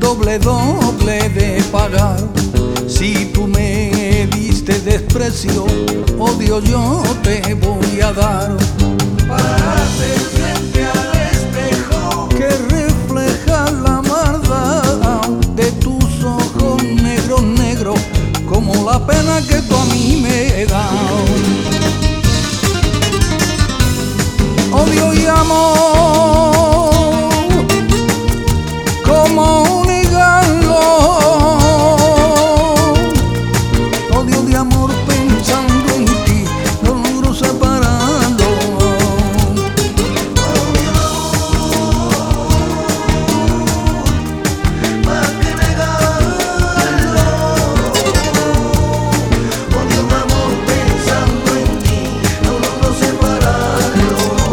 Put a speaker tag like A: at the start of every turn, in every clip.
A: doble de pagar. Si tú me diste desprecio, odio yo te voy a dar.
B: Párate frente al espejo
A: que refleja la maldad de tus ojos negros, negros, como la pena que tú a mí me das. Odio y amor, ¿cómo negarlo? Odio de amor pensando en ti, no logro separarlo.
B: Odio, más que negarlo. Odio un amor pensando en ti, no logro separarlo.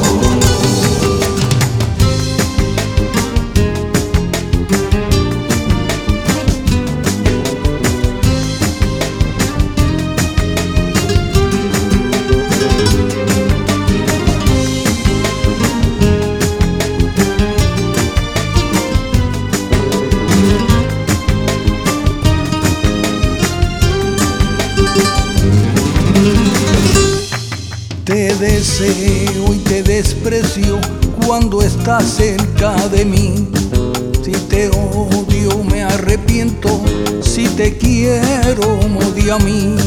A: Te deseo y te desprecio cuando estás cerca de mí. Si te odio me arrepiento, si te quiero me odia a mí.